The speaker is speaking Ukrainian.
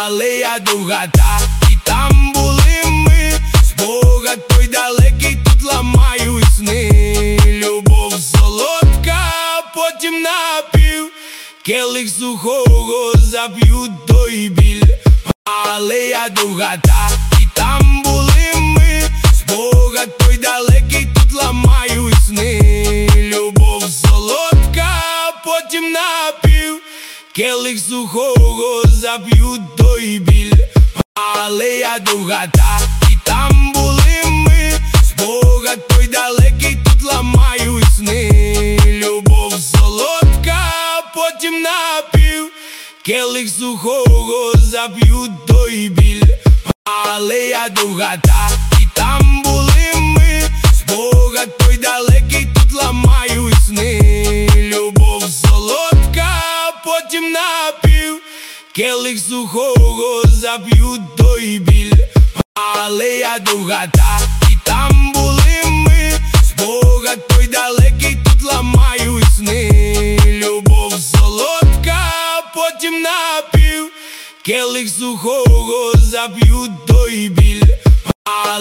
алея довгата, і там були ми. Спогад той далекий, тут ламають сни. Любов солодка, потім напів, келих сухого зап'ють той біль. Алея довгата, і там були ми. Спогад той далекий, тут ламають сни. Любов солодка, потім напів, келих сухого зап'ють той біль. Алея довгата, і там були ми. Спогад той далекий, тут ламають сни. Любов солодка, потім напів, келих сухого зап'ють той біль. Алея довгата, і там були ми. Спогад той далекий, тут ламають сни. Любов солодка, потім напів, келих сухого зап'ють той біль. Алея довгата, і там були ми. Спогад той далекий, тут ламають сни. Любов солодка, потім напів, келих сухого зап'ють той біль.